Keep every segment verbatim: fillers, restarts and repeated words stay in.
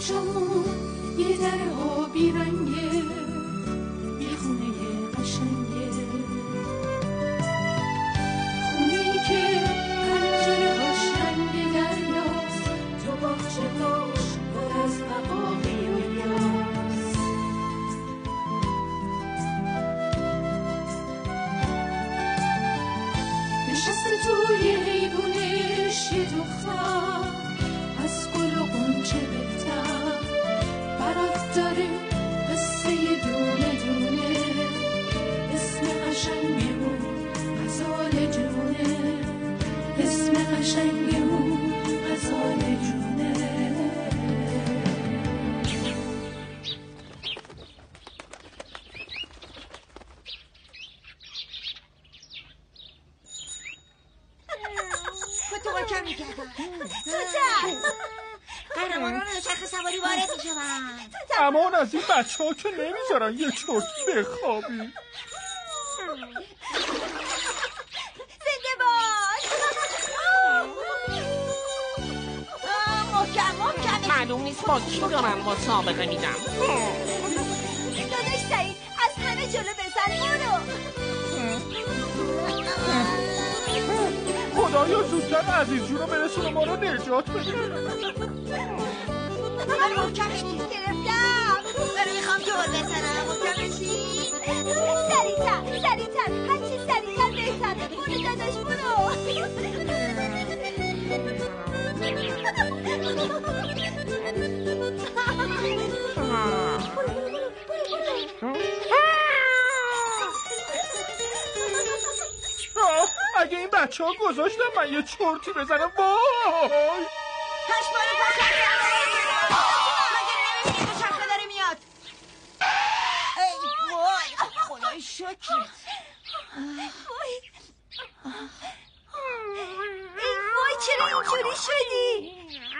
چمون یه در آبی رنگه، یه خونه قشنگه، خونه‌ای که پنجره هاش رنگ دریاست، تو باغچه هاش پر از بقاقی و یاس. نشسته توی حیبونش یه دختر، از گل و غنچه بهتر برات داره قصه دونه دونه، اسم قشنگ اون غزال جونه، اسم قشنگ اون غزال جونه. متوجه میکردم توتم قهرمانان چرخ سواری وارد میشوند. امان از این بچه ها که نمیذارن یه چرتی بخوابی. زنده باش. محکم محکم. معلوم نیست با کی دارم مسابقه میدم. داداش سعید از همه جلو بزن برو. خدایا زودتر عزیز جون رو برسونه ما رو نجات بده. من محکمش گرفتم. برو میخوام دور بزنم. محکمشی سریعتر سریعتر هرچی سریعتر بهتر. برو داداش برو. اگه این بچه ها گذاشتم من یه چرتی بزنم وای. پشمانو پاشم مگه نمیبینی دو شرخه داره میاد. ای وای خدای شکر. وای ای وای چرا اینجوری شدی؟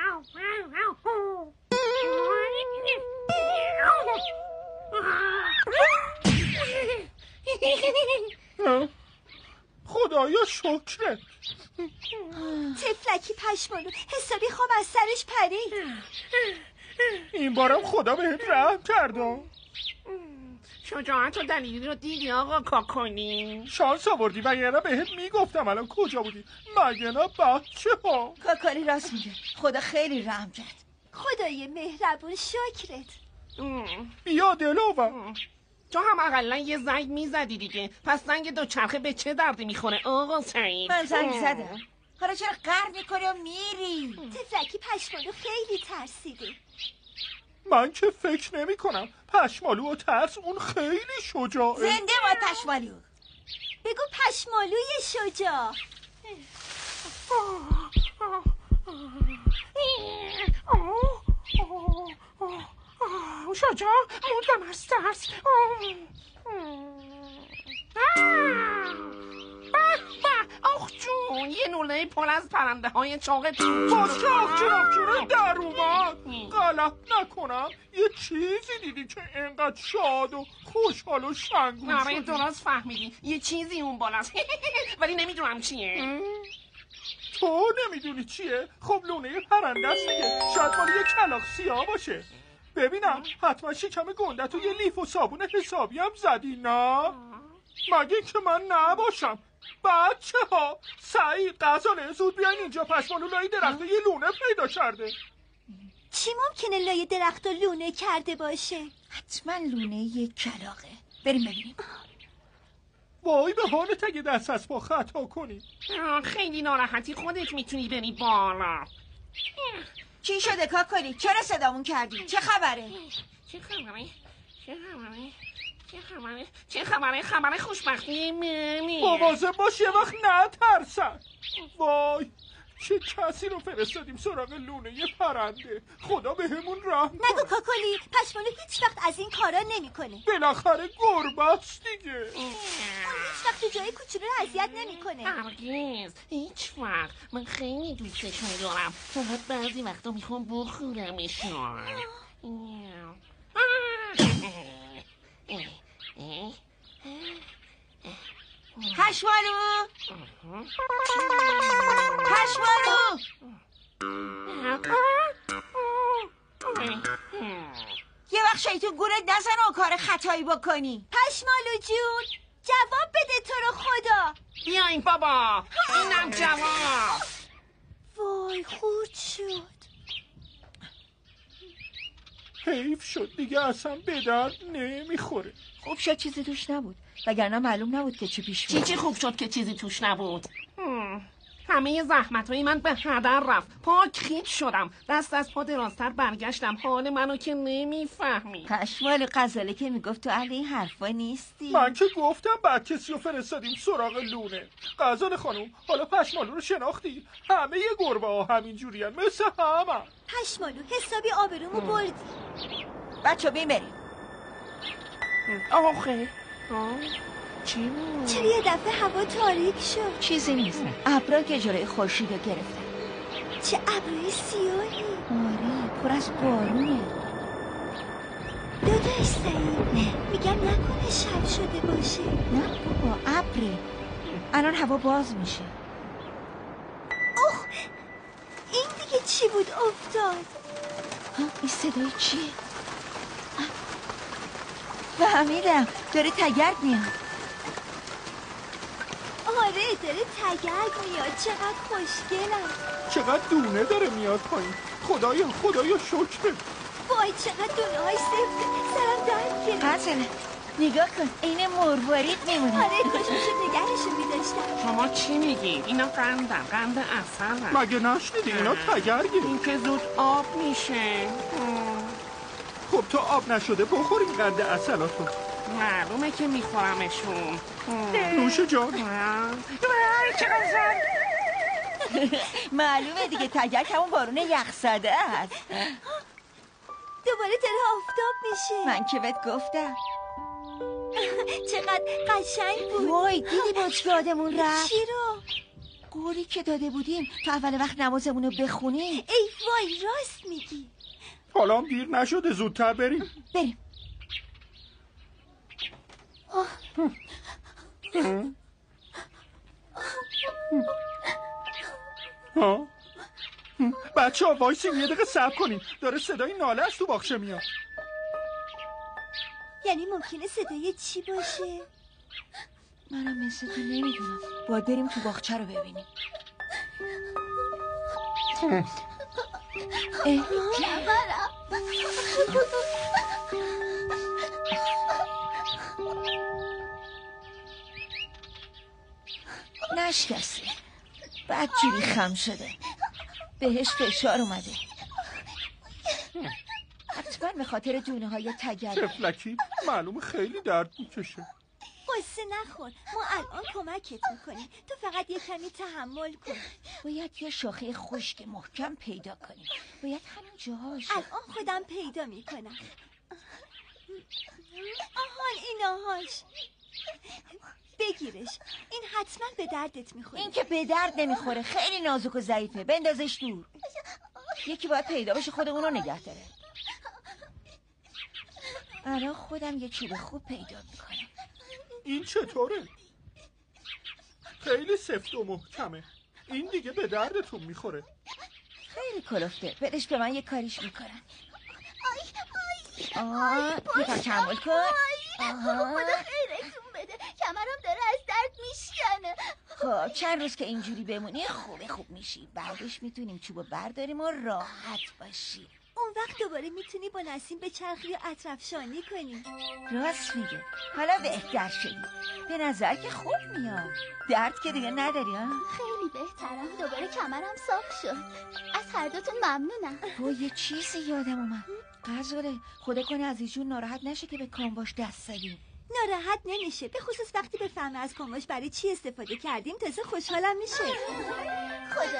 خدایا شکره. تفلکی پشمانو حسابی خواب از سرش پرید. این بارم خدا بهت رحم کرده. شجاعت و دلیلی رو دیدی آقا کاکلی؟ شانس آوردی وگرنه بهت میگفتم الان کجا بودی. مگه نه بچه ها. کاکالی راست میگه. خدا خیلی رحم کرد. خدای مهربون شکرت. بیا دلوبر. تو هم اقلا یه زنگ میزدی دیگه. پس زنگ دوچرخه به چه دردی میخوره آقا سعید؟ من زنگ زدم. حالا چرا قهر میکنی و میری؟ تفلکی پشمالو خیلی ترسیده. من که فکر نمی کنم. پشمالو و ترس اون خیلی شجاعه. زنده با پشمالو. بگو پشمالوی شجاع. شجاع موندم از ترس. آخ جون یه نوله پر از پرنده های چاق چون با چاق چراغ چونه در اومد. غلط نکنم یه چیزی دیدی که انقدر شاد و خوشحال و شنگون شدی؟ آره درست فهمیدی یه چیزی اون بالاست ولی نمیدونم چیه. تو نمیدونی چیه؟ خب لونه پرنده است دیگه. شاید مال یه کلاغ سیاه باشه. ببینم حتما شکم گندتو یه لیف و صابون حسابی هم زدی نه؟ مگه که من نباشم. بچه ها سعید غزاله زود بیاین اینجا. پشمالو لای درخت یه لونه پیدا کرده. چی ممکنه لای درخت لونه کرده باشه؟ حتما لونه یه کلاغه. بریم ببینیم. وای به حالت اگه دست از با خطا کنی. خیلی ناراحتی خودت میتونی بری بالا. چی شده کاکلی؟ چرا صدامون کردی؟ چه خبره؟ چه خبره؟ چه خبره؟ چه خبره؟ چه خبره؟ خبره خوشبختی منی. مواظب باش یه وقت نترسن. وای چه کسی رو فرستادیم سراغ لونه یه پرنده. خدا به همون رحم کنه. نگو کاکلی پشمالو هیچ وقت از این کارا نمیکنه. بالاخره گربه‌ست دیگه. اون هیچ وقت تو جای کوچولو رو اذیت نمیکنه. هرگز هیچ وقت. من خیلی دوستش می‌دارم. فقط بعضی وقتا میخوام بخورمشون. پشمالو پشمالو یه وقت شیطون گورت نزنه و کار خطایی بکنی. پشمالو جون جواب بده تو رو خدا. بیاین بابا، اینم جواب. وای خورد شد. حیف شد دیگه، اصلا به درد نمیخوره. خوب شد چیزی توش نبود، وگرنه معلوم نبود که چی پیش میاد. چی چی خوب شد که چیزی توش نبود. همه زحمت‌های من به هدر رفت. پاک خیت شدم، دست از پا درازتر برگشتم. حال منو که نمیفهمی. پشمال غزاله که میگفت تو اهل این حرفا نیستی. من که گفتم بعد کسی رو فرستادیم سراغ لونه. غزاله خانم حالا پشمالو رو شناختی؟ همه یه گربه ها همین جوری هن. مثل همه. پشمالو حسابی آبرومو بردی. بچه بیمریم. آخه چی بود؟ چرا یه دفعه هوا تاریک شد؟ چیزی نیست. ابرا که جلوی خورشید رو گرفتن. چه ابروی سیاهی. آره پر از بارونه. داداش سعید نه میگم نکنه شب شده باشه. نه بابا ابره. الان هوا باز میشه. اوه این دیگه چی بود افتاد؟ ها این صدای چیه؟ فهمیدم داره تگرگ میاد. آره داره تگرگ میاد. چقدر خوشگلم. چقدر دونه داره میاد پایین. خدایا خدایا شکر. وای چقدر دونه های سفته. سرم درد گرفت. حسنه نگاه کن این مروارید میمونه. آره کاش میشه نگهشو میداشتم. شما چی میگی؟ اینا قندن، قند اصل. مگه نشنیدی اینا تگرگه؟ این که زود آب میشه. خب تا آب نشده بخوریم قند اصلاتو. معلومه که میخورمشون. نوش جان. معلومه دیگه تگرگ همون بارون یخزده است. دوباره داره آفتاب میشه. من که بهت گفتم. چقدر قشنگ بود. وای دیدی باز یادمون رفت. چی رو؟ قولی که داده بودیم تا اول وقت نمازمونو بخونیم. ای وای راست میگی. حالا هم دیر نشده زودتر بریم. بریم. ها بچه ها وایسیم یه دقیقه صبر کنیم. داره صدای ناله از تو باغچه میاد. یعنی ممکنه صدای چی باشه؟ منم مثل تو نمیدونم. باید بریم تو باغچه رو ببینیم. نشکسته بعد جوری خم شده. بهش فشار اومده. حتما به خاطر دونه های تگرگ. تفلکی معلوم خیلی درد میکشه. قصه نخور ما الان کمکت میکنیم. تو فقط یه کمی تحمل کن. باید یه شاخه خشک محکم پیدا کنیم. باید همین جاهاش. الان خودم پیدا میکنم. آهان ایناهاش. بگیرش. این حتما به دردت میخوره. این که به درد نمیخوره. خیلی نازک و ضعیفه. بندازش دور. یکی باید پیدا بشه خود اونو نگه داره. الان خودم یه چوب خوب پیدا میکنم. این چطوره؟ خیلی سفت و محکمه. این دیگه به دردتون میخوره. خیلی کلفته. بدش به من یه کاریش میکنم. آه یه کار تحمل کن. آها خدا خیرتون بده. کمرم داره از درد میشکنه. خب چند روز که اینجوری بمونی خوبه خوب میشی. بعدش میتونیم چوبو برداریم و راحت باشی. اون وقت دوباره میتونی با نسیم به چرخی و اطراف شانی کنی. راست میگه. حالا بهتر شدی. به نظر که خوب میاد. درد که دیگه نداری ها؟ خیلی بهترم. دوباره کمرم صاف شد. از هر دوتون ممنونم. با یه چیزی یادم اومد. غزاله خدا کنه از ایشون ناراحت نشه که به کامباش دست زدیم. ناراحت نمیشه. به خصوص وقتی بفهمه از کامباش برای چی استفاده کردیم تازه خوشحالم میشه. خدا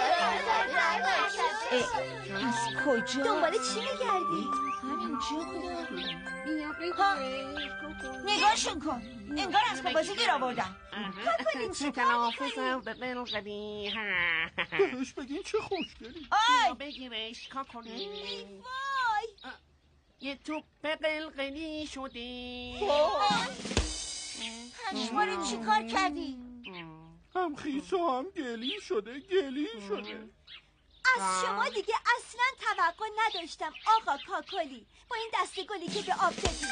از کجا؟ دنبال چی میگردی؟ همینجا بودم. نگاهشون کن. انگار از بازی گیر آوردن. تلافظم به بلغلی. بهش بگین چه خوشگلی. آی بگیرش کا کنی. وای یه توپ قلقلی شده. هشواره چی کار کردی؟ هم خیس و هم گلی شده. گلی شده. از شما دیگه اصلا توقع نداشتم آقا کاکلی، با این دست گلی که به آب دادی.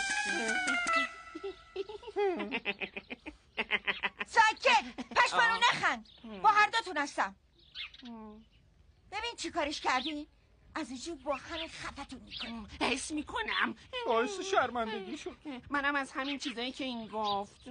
ساکت، پشمانو نخند، با هر دوتون هستم. ببین چی کارش کردی؟ از اینجور با همین خفتون میکنم. حس میکنم باعث شرمندگی شد. منم از همین چیزایی که این گفت.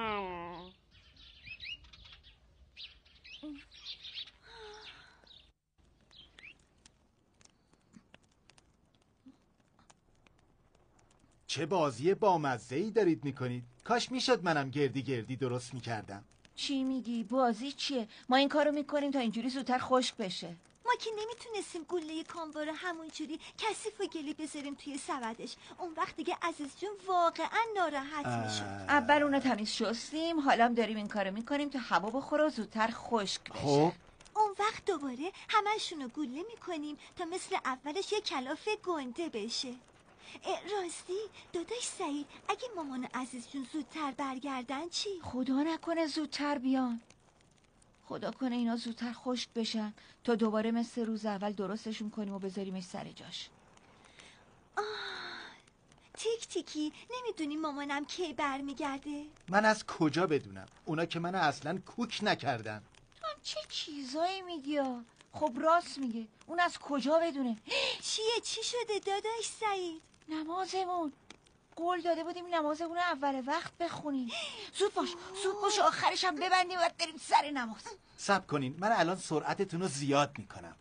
چه بازی بامزه‌ای دارید میکنید. کاش میشد منم گردی گردی درست میکردم. چی میگی؟ بازی چیه؟ ما این کارو میکنیم تا اینجوری زودتر خشک بشه. ما که نمیتونستیم گله کامبار همونجوری کثیف و گلی بذاریم توی سبدش. اون وقت دیگه عزیز جون واقعا ناراحت میشد. اول اونو تمیز شستیم، حالا هم داریم این کارو میکنیم تا هوا بخوره و زودتر خشک بشه. خب اون وقت دوباره همشونو گله میکنیم تا مثل اولش یه کلاف گنده بشه. راستی داداش سعید، اگه مامان عزیز جون زودتر برگردن چی؟ خدا نکنه زودتر بیان. خدا کنه اینا زودتر خشک بشن تا دوباره مثل روز اول درستشون کنیم و بذاریمش سر جاش. آه تیک تیکی، نمیدونی مامانم کی برمیگرده؟ من از کجا بدونم؟ اونا که من اصلا کوک نکردن. تو هم چه چیزایی میگی؟ خب راست میگه، اون از کجا بدونه؟ چیه؟ چی شده داداش سعید؟ نمازمون قول داده بودیم نمازمون اول وقت بخونیم. زود باش زود باش، آخرش هم ببندیم و بریم سر نماز. صبر کنین، من الان سرعتتون رو زیاد میکنم.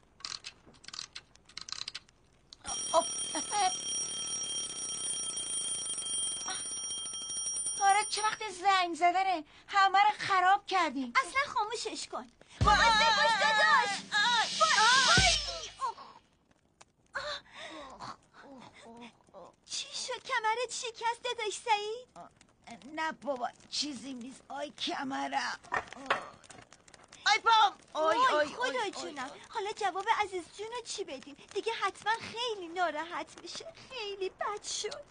آره چه وقت زنگ زدنه، همه رو خراب کردیم. اصلا خاموشش کن. مواظب باش داداش. چی شد؟ کمرت شکست داداش سعید؟ نه بابا چیزی نیست. آی کمرم، آی بام، آی آی خدا جونم. حالا جواب عزیز جونو چی بدیم؟ دیگه حتما خیلی ناراحت میشه. خیلی بد شد.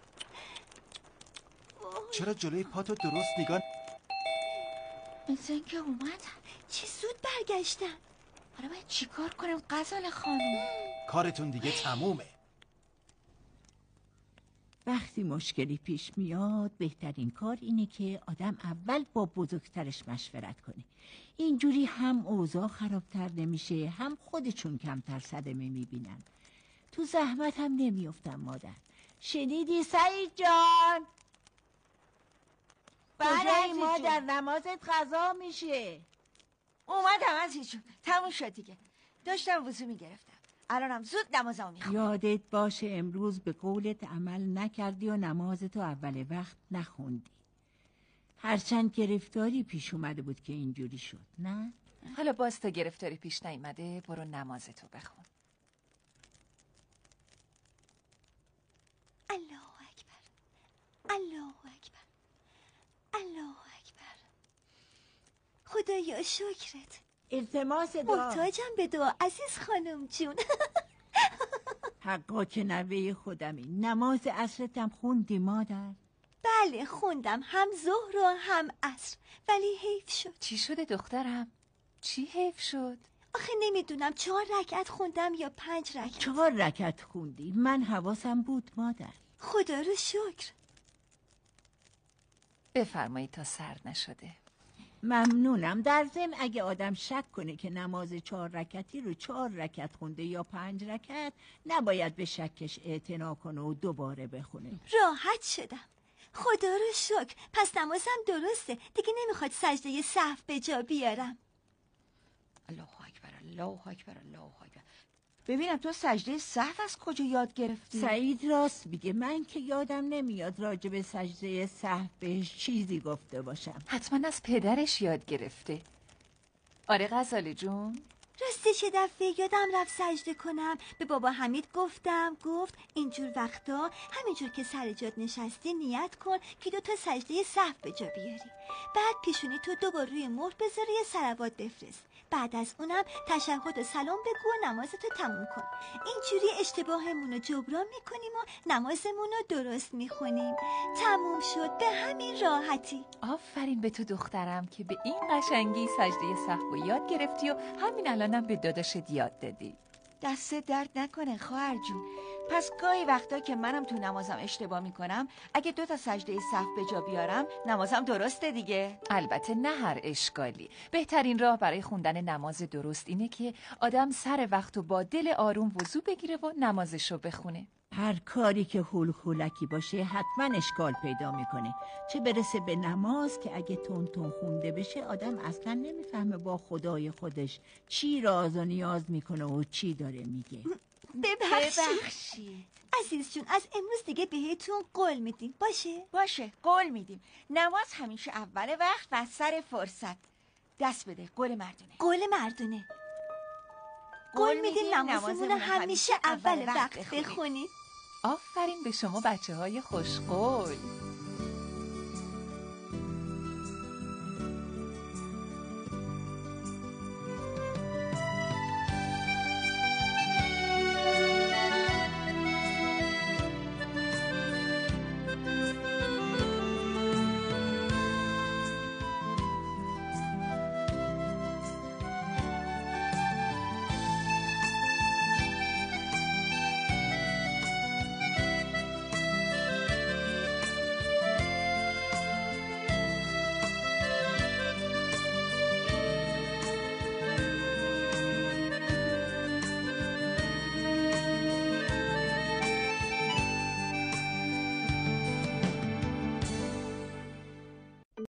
چرا جلوی پاتو درست نگاه؟ مثل اینکه اومدن. چه زود برگشتن. حالا باید چی کار کنم غزال خانم؟ کارتون دیگه تمومه. وقتی مشکلی پیش میاد بهترین کار اینه که آدم اول با بزرگترش مشورت کنه. اینجوری هم اوضاع خرابتر نمیشه، هم خودشون کمتر صدمه میبینن. تو زحمت هم نمیافتن. مادر شنیدی سعید جان؟ کجایی مادر؟ نمازت قضا میشه. اومدم عزیز جون، تموم شد دیگه. داشتم وضو میگرفتم، الانم زود نمازمو میخونم. یادت باشه امروز به قولت عمل نکردی و نمازتو اول وقت نخوندی. هرچند گرفتاری پیش اومده بود که اینجوری شد، نه؟ حالا باز تا گرفتاری پیش نیومده، برو نمازتو بخون. الله اکبر، الله اکبر، الله اکبر. خدایا شکرت. التماس دعا. محتاجم به دعا عزیز خانم جون. حقا که نوه خودمی. نماز عصرتم خوندی مادر؟ بله خوندم، هم ظهر و هم عصر، ولی حیف شد. چی شده دخترم؟ چی حیف شد؟ آخه نمیدونم چهار رکعت خوندم یا پنج رکعت. چهار رکعت خوندی. من حواسم بود مادر. خدا رو شکر. بفرمایید تا سرد نشده. ممنونم. در ضمن اگه آدم شک کنه که نماز چهار رکعتی رو چهار رکعت خونده یا پنج رکعت، نباید به شکش اعتنا کنه و دوباره بخونه. راحت شدم. خدا رو شکر. پس نمازم درسته. دیگه نمیخواد سجده سهو به جا بیارم. الله اکبر، الله اکبر، الله اکبر. ببینم تو سجده سهو از کجا یاد گرفتی؟ سعید راست میگه. من که یادم نمیاد راجع به سجده سهو بهش چیزی گفته باشم. حتما از پدرش یاد گرفته. آره غزاله جون؟ راستش یه دفعه یادم رفت سجده کنم. به بابا حمید گفتم، گفت اینجور وقتا همینجور که سر جات نشستی نیت کن که دو تا سجده سهو به جا بیاری. بعد پیشونی تو دوبار روی مهر بذار، یه صلوات بفرست. بعد از اونم تشهد و سلام بگو و نمازتو تموم کن. اینجوری اشتباهمون رو جبران میکنیم و نمازمون رو درست میخونیم. تموم شد، به همین راحتی. آفرین به تو دخترم که به این قشنگی سجده سهو یاد گرفتی و همین الانم به داداشت یاد دادی. دست درد نکنه خواهر جون. پس گاهی وقتا که منم تو نمازم اشتباه میکنم، اگه دو تا سجده سهو به جا بیارم نمازم درسته دیگه. البته نه هر اشکالی. بهترین راه برای خوندن نماز درست اینه که آدم سر وقت و با دل آروم وضو بگیره و نمازشو بخونه. هر کاری که هول هولکی باشه حتما اشکال پیدا میکنه، چه برسه به نماز که اگه تون تون خونده بشه آدم اصلا نمیفهمه با خدای خودش چی راز و نیاز میکنه و چی داره میگه. ببخشید ببخشید عزیز جون، از امروز دیگه بهتون قول میدیم. باشه؟ باشه، قول میدیم نماز همیشه اول وقت و سر فرصت. دست بده، قول مردونه. قول مردونه. قول میدیم نمازمون همیشه اول وقت بخونیم. آفرین به شما بچه های خوشقول.